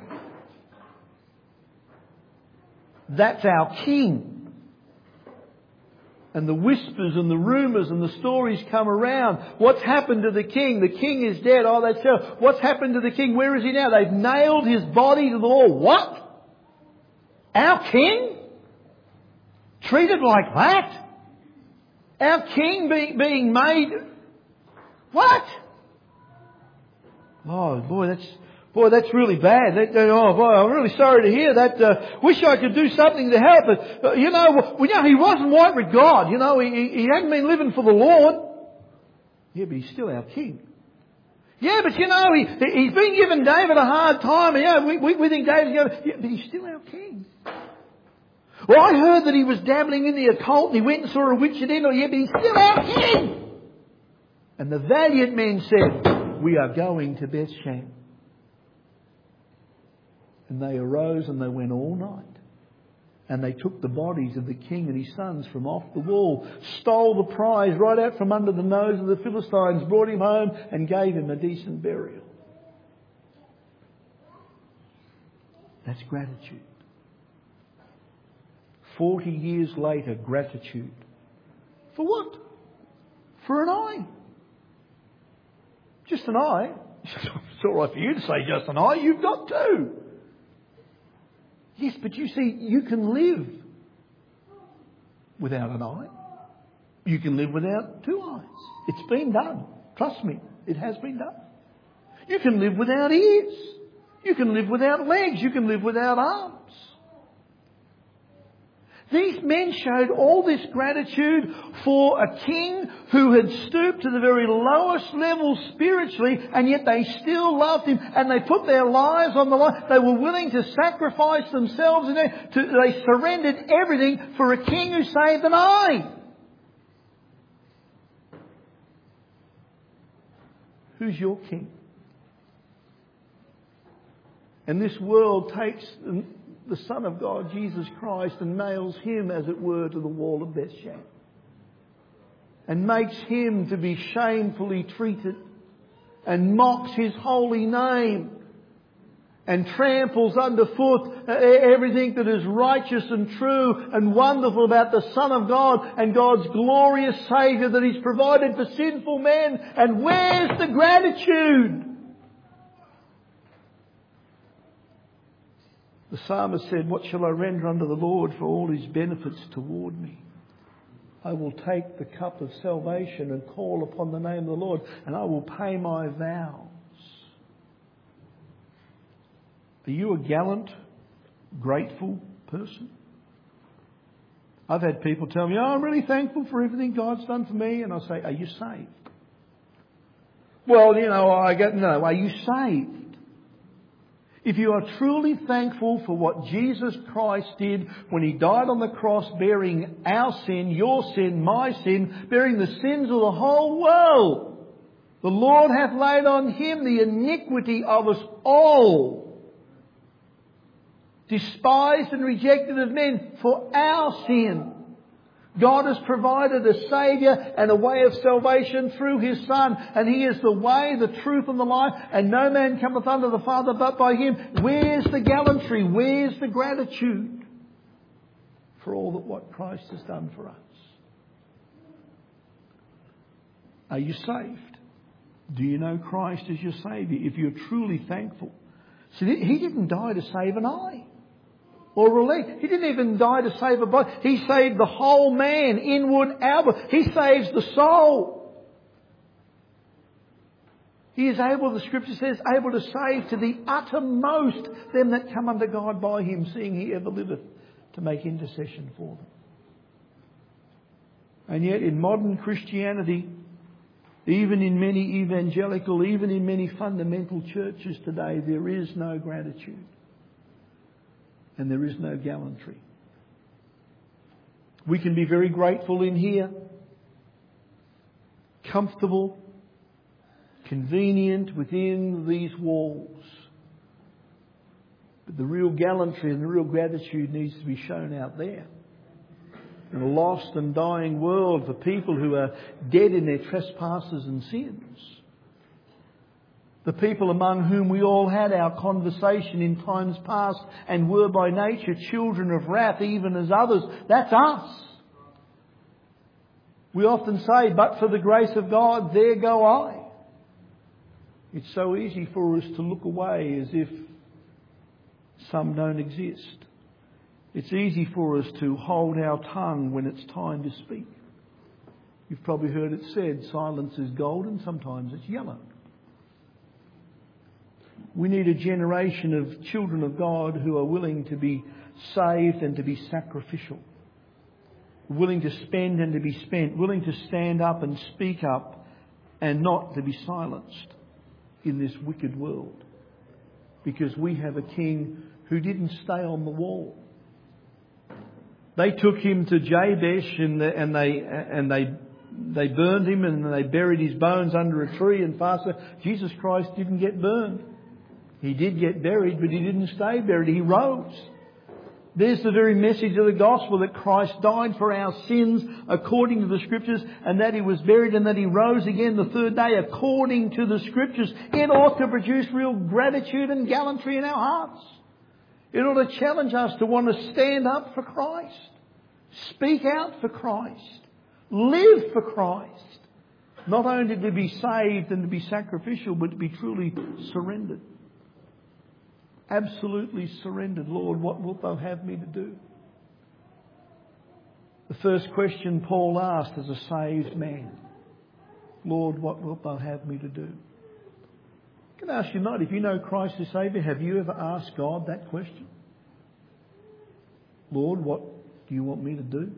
That's our king. And the whispers and the rumours and the stories come around. What's happened to the king? The king is dead. Oh, that's so. What's happened to the king? Where is he now? They've nailed his body to the wall. What? Our king? Treated like that? Our king being, being made... What? Oh, boy, that's... Boy, that's really bad. That, that, oh, boy, I'm really sorry to hear that. Uh, wish I could do something to help it. Uh, you know, well, you know, he wasn't right with God. You know, he, he hadn't been living for the Lord. Yeah, but he's still our king. Yeah, but you know, he, he's been giving David a hard time. Yeah, we, we, we think David's going to... Yeah, but he's still our king. Well, I heard that he was dabbling in the occult and he went and saw a witch at Endor. Yeah, but he's still our king. And the valiant men said, we are going to Bethshan. And they arose and they went all night. And they took the bodies of the king and his sons from off the wall, stole the prize right out from under the nose of the Philistines, brought him home and gave him a decent burial. That's gratitude. Forty years later, gratitude. For what? For an eye. Just an eye. It's all right for you to say just an eye. You've got two. Yes, but you see, you can live without an eye. You can live without two eyes. It's been done. Trust me, it has been done. You can live without ears. You can live without legs. You can live without arms. These men showed all this gratitude for a king who had stooped to the very lowest level spiritually, and yet they still loved him and they put their lives on the line. They were willing to sacrifice themselves and they, to, they surrendered everything for a king who saved an eye. Who's your king? And this world takes the Son of God, Jesus Christ, and nails him, as it were, to the wall of Bethshan. And makes him to be shamefully treated. And mocks his holy name. And tramples underfoot everything that is righteous and true and wonderful about the Son of God and God's glorious Saviour that He's provided for sinful men. And where's the gratitude? The psalmist said, what shall I render unto the Lord for all his benefits toward me? I will take the cup of salvation and call upon the name of the Lord, and I will pay my vows. Are you a gallant, grateful person? I've had people tell me, oh, I'm really thankful for everything God's done for me. And I say, are you saved? Well, you know, I go, no, are you saved? If you are truly thankful for what Jesus Christ did when He died on the cross, bearing our sin, your sin, my sin, bearing the sins of the whole world, the Lord hath laid on Him the iniquity of us all, despised and rejected of men for our sin. God has provided a Saviour and a way of salvation through His Son. And He is the way, the truth and the life. And no man cometh unto the Father but by Him. Where's the gallantry? Where's the gratitude for all that what Christ has done for us? Are you saved? Do you know Christ as your Saviour? If you're truly thankful. See, He didn't die to save an eye or a leg. He didn't even die to save a body. He saved the whole man, inward, outward. He saves the soul. He is able, the Scripture says, able to save to the uttermost them that come unto God by Him, seeing He ever liveth to make intercession for them. And yet in modern Christianity, even in many evangelical, even in many fundamental churches today, there is no gratitude. And there is no gallantry. We can be very grateful in here. Comfortable. Convenient within these walls. But the real gallantry and the real gratitude needs to be shown out there. In a lost and dying world, for people who are dead in their trespasses and sins. The people among whom we all had our conversation in times past and were by nature children of wrath even as others. That's us. We often say, but for the grace of God, there go I. It's so easy for us to look away as if some don't exist. It's easy for us to hold our tongue when it's time to speak. You've probably heard it said, silence is golden, sometimes it's yellow. We need a generation of children of God who are willing to be saved and to be sacrificial. Willing to spend and to be spent. Willing to stand up and speak up and not to be silenced in this wicked world. Because we have a king who didn't stay on the wall. They took him to Jabesh and, the, and they and they they burned him and they buried his bones under a tree and fasted. Jesus Christ didn't get burned. He did get buried, but He didn't stay buried. He rose. There's the very message of the gospel, that Christ died for our sins according to the Scriptures, and that He was buried and that He rose again the third day according to the Scriptures. It ought to produce real gratitude and gallantry in our hearts. It ought to challenge us to want to stand up for Christ. Speak out for Christ. Live for Christ. Not only to be saved and to be sacrificial, but to be truly surrendered. Absolutely surrendered. Lord, what wilt Thou have me to do? The first question Paul asked as a saved man. Lord, what wilt Thou have me to do? I can ask you not, if you know Christ as Saviour, have you ever asked God that question? Lord, what do you want me to do?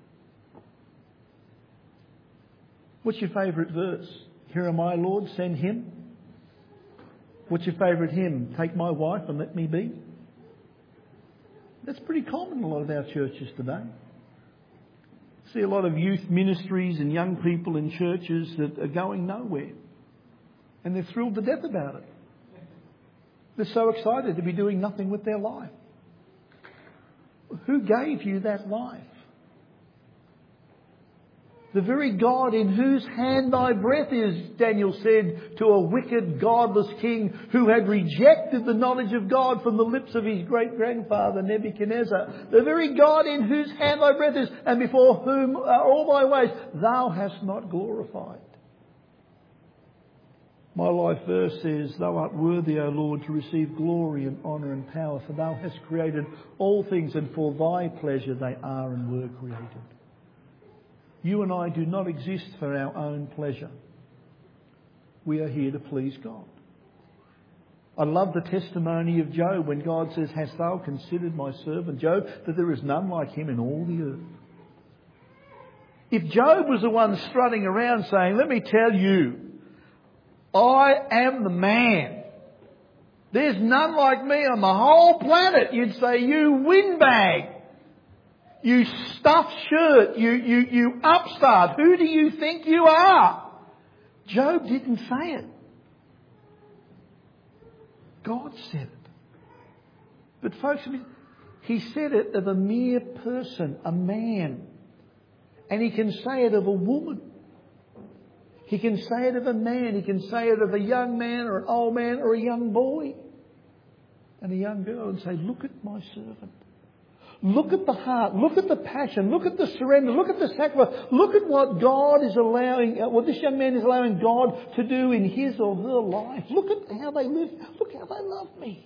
What's your favourite verse? Here am I, Lord, send him. What's your favourite hymn? Take my wife and let me be. That's pretty common in a lot of our churches today. See a lot of youth ministries and young people in churches that are going nowhere. And they're thrilled to death about it. They're so excited to be doing nothing with their life. Who gave you that life? The very God in whose hand thy breath is, Daniel said to a wicked, godless king who had rejected the knowledge of God from the lips of his great-grandfather Nebuchadnezzar. The very God in whose hand thy breath is, and before whom are all thy ways, thou hast not glorified. My life verse says, Thou art worthy, O Lord, to receive glory and honour and power, for Thou hast created all things, and for Thy pleasure they are and were created. You and I do not exist for our own pleasure. We are here to please God. I love the testimony of Job when God says, Hast thou considered my servant Job, that there is none like him in all the earth? If Job was the one strutting around saying, let me tell you, I am the man. There's none like me on the whole planet. You'd say, you windbag. You stuffed shirt. You, you, you upstart. Who do you think you are? Job didn't say it. God said it. But folks, he said it of a mere person, a man. And he can say it of a woman. He can say it of a man. He can say it of a young man or an old man or a young boy and a young girl and say, look at my servant. Look at the heart. Look at the passion. Look at the surrender. Look at the sacrifice. Look at what God is allowing, what this young man is allowing God to do in his or her life. Look at how they live. Look how they love me.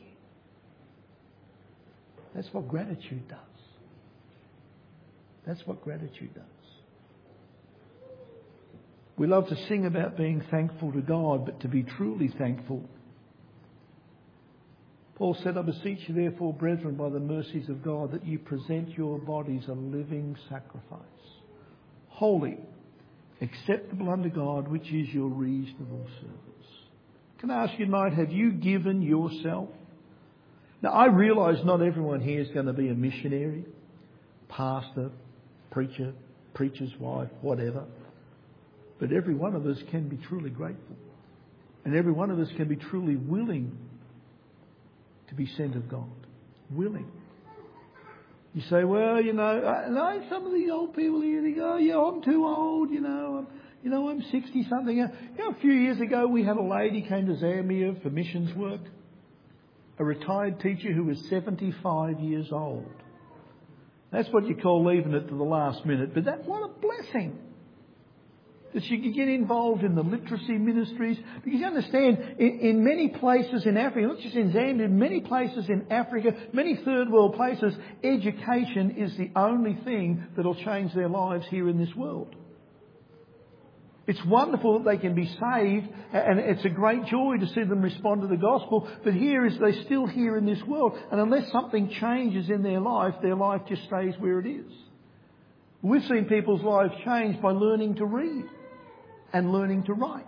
That's what gratitude does. That's what gratitude does. We love to sing about being thankful to God, but to be truly thankful, Paul said, I beseech you therefore, brethren, by the mercies of God, that you present your bodies a living sacrifice, holy, acceptable unto God, which is your reasonable service. Can I ask you tonight, have you given yourself? Now, I realise not everyone here is going to be a missionary, pastor, preacher, preacher's wife, whatever. But every one of us can be truly grateful. And every one of us can be truly willing to be sent of God. Willing. You say, well, you know, I know some of these old people here, they go, yeah, I'm too old, you know, I'm, you know, I'm sixty something. You know, a few years ago we had a lady came to Zambia for missions work. A retired teacher who was seventy-five years old. That's what you call leaving it to the last minute. But that, what a blessing. That she could get involved in the literacy ministries. Because you understand, in, in many places in Africa, not just in Zambia, in many places in Africa, many third world places, education is the only thing that will change their lives here in this world. It's wonderful that they can be saved, and it's a great joy to see them respond to the gospel. But here is they're still here in this world, and unless something changes in their life, their life just stays where it is. We've seen people's lives change by learning to read and learning to write.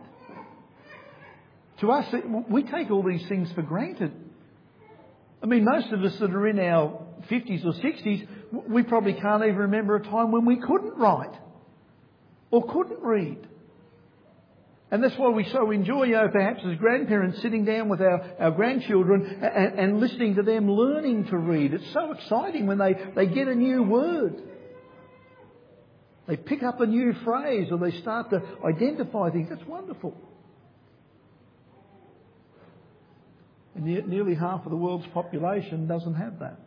To us, we take all these things for granted. I mean, most of us that are in our fifties or sixties, we probably can't even remember a time when we couldn't write or couldn't read. And that's why we so enjoy, you know, perhaps as grandparents, sitting down with our, our grandchildren and, and listening to them learning to read. It's so exciting when they, they get a new word. They pick up a new phrase or they start to identify things. That's wonderful. And yet nearly half of the world's population doesn't have that.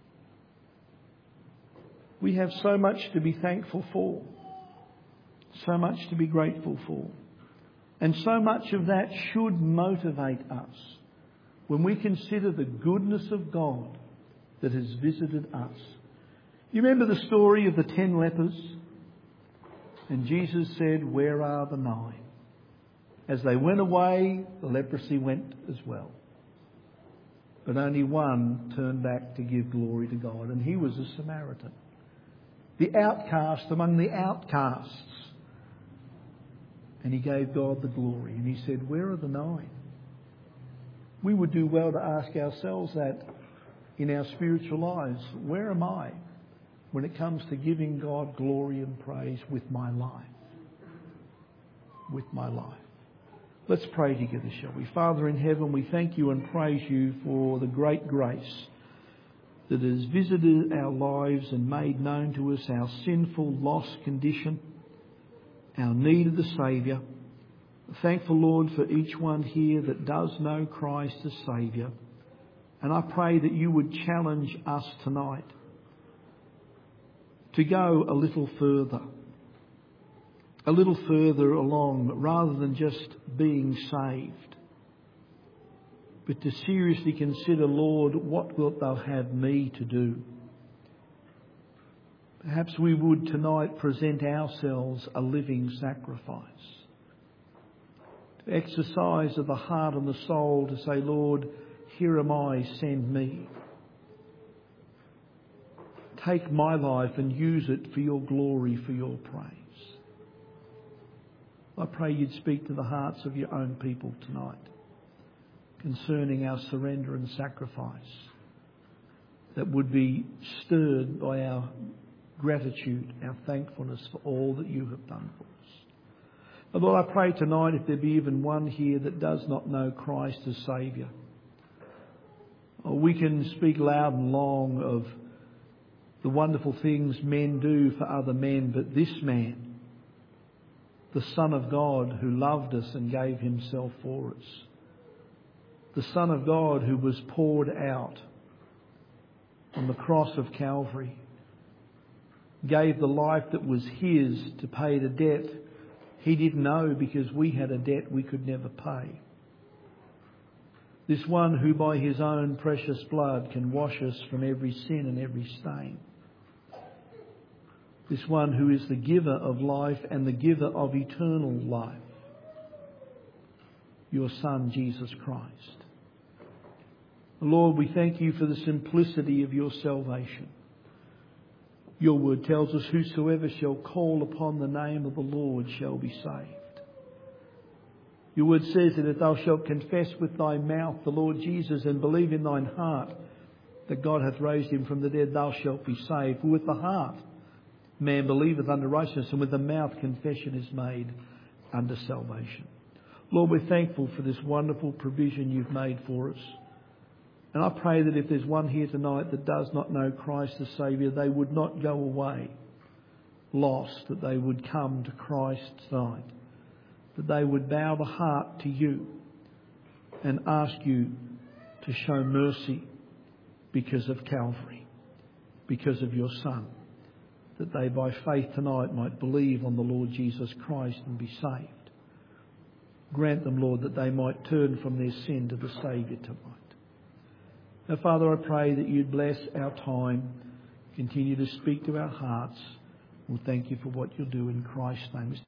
We have so much to be thankful for. So much to be grateful for. And so much of that should motivate us when we consider the goodness of God that has visited us. You remember the story of the ten lepers? And Jesus said, where are the nine? As they went away, the leprosy went as well. But only one turned back to give glory to God, and he was a Samaritan. The outcast among the outcasts. And he gave God the glory. And he said, where are the nine? We would do well to ask ourselves that in our spiritual lives. Where am I when it comes to giving God glory and praise with my life? With my life. Let's pray together, shall we? Father in heaven, we thank you and praise you for the great grace that has visited our lives and made known to us our sinful, lost condition, our need of the Saviour. Thankful, Lord, for each one here that does know Christ as Saviour. And I pray that you would challenge us tonight to go a little further. A little further along, rather than just being saved. But to seriously consider, Lord, what wilt thou have me to do? Perhaps we would tonight present ourselves a living sacrifice. To exercise of the heart and the soul to say, Lord, here am I, send me. Take my life and use it for your glory, for your praise. I pray you'd speak to the hearts of your own people tonight concerning our surrender and sacrifice that would be stirred by our gratitude, our thankfulness for all that you have done for us. And Lord, I pray tonight if there be even one here that does not know Christ as Saviour, or we can speak loud and long of the wonderful things men do for other men, but this man, the Son of God who loved us and gave himself for us, the Son of God who was poured out on the cross of Calvary, gave the life that was his to pay the debt he didn't know because we had a debt we could never pay. This one who by his own precious blood can wash us from every sin and every stain. This one who is the giver of life and the giver of eternal life. Your Son, Jesus Christ. Lord, we thank you for the simplicity of your salvation. Your word tells us, whosoever shall call upon the name of the Lord shall be saved. Your word says that if thou shalt confess with thy mouth the Lord Jesus and believe in thine heart that God hath raised him from the dead, thou shalt be saved. For with the heart man believeth unto righteousness, and with the mouth confession is made unto salvation. Lord, we're thankful for this wonderful provision you've made for us. And I pray that if there's one here tonight that does not know Christ as Saviour, they would not go away lost, that they would come to Christ tonight, that they would bow the heart to you and ask you to show mercy because of Calvary, because of your Son, that they by faith tonight might believe on the Lord Jesus Christ and be saved. Grant them, Lord, that they might turn from their sin to the Saviour tonight. Now, Father, I pray that you'd bless our time, continue to speak to our hearts. We'll thank you for what you'll do in Christ's name.